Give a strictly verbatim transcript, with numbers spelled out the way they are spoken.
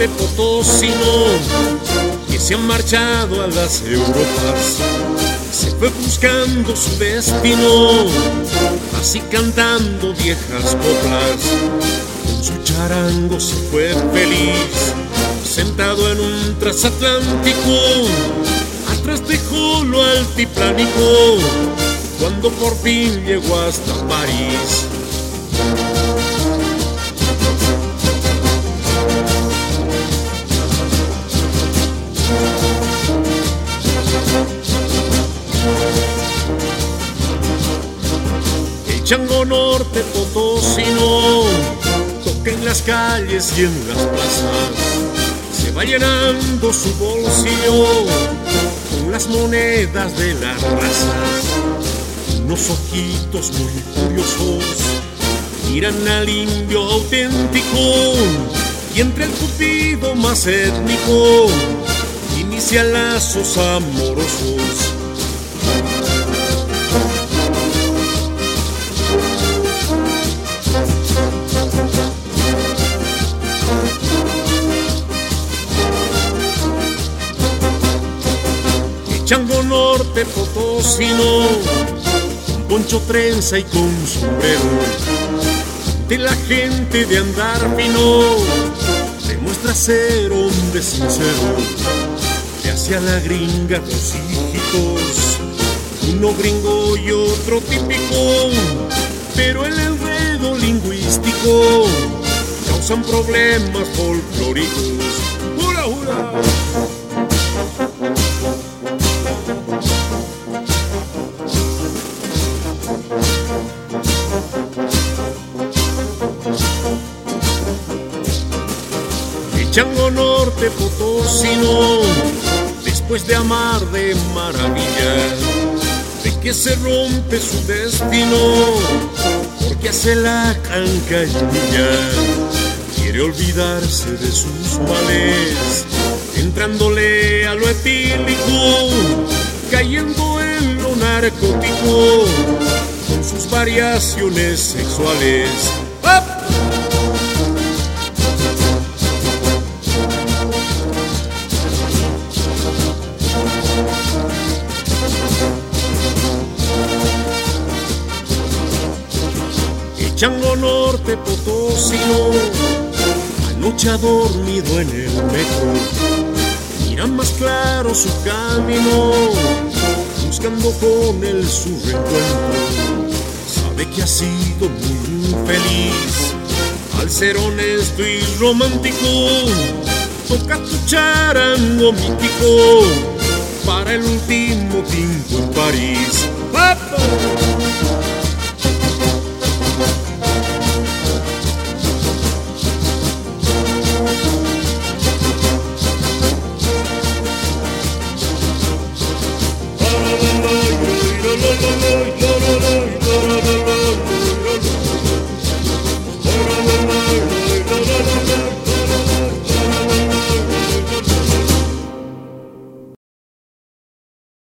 norte potosino que se ha marchado a las Europas, se fue buscando su destino, así cantando viejas coplas. Con su charango se fue feliz, sentado en un transatlántico. Atrás dejó lo altiplánico, cuando por fin llegó hasta París. El chango norte potosino toca en las calles y en las plazas, se va llenando su bolsillo con las monedas de las razas. Unos ojitos muy curiosos miran al indio auténtico, y entre el cupido más étnico inicia lazos amorosos. El chango norte potosino, con poncho trenza y con sombrero, de la gente de andar fino, demuestra ser hombre sincero. Le hace a la gringa dos hijitos, uno gringo y otro típico, pero el enredo lingüístico causan problemas folclóricos. ¡Hura, hura! El chango norte potosino, después de amar de maravilla, de que se rompe su destino, porque hace la cancañulla, quiere olvidarse de sus males, entrándole a lo etílico, cayendo en lo narcótico, con sus variaciones sexuales. ¡Op! El chango norte potosino, anoche ha dormido en el metro, mira más claro su camino, buscando con él su reencuentro. Sabe que ha sido muy infeliz, al ser honesto y romántico, toca tu charango mítico para el último tiempo en París. ¡Papo!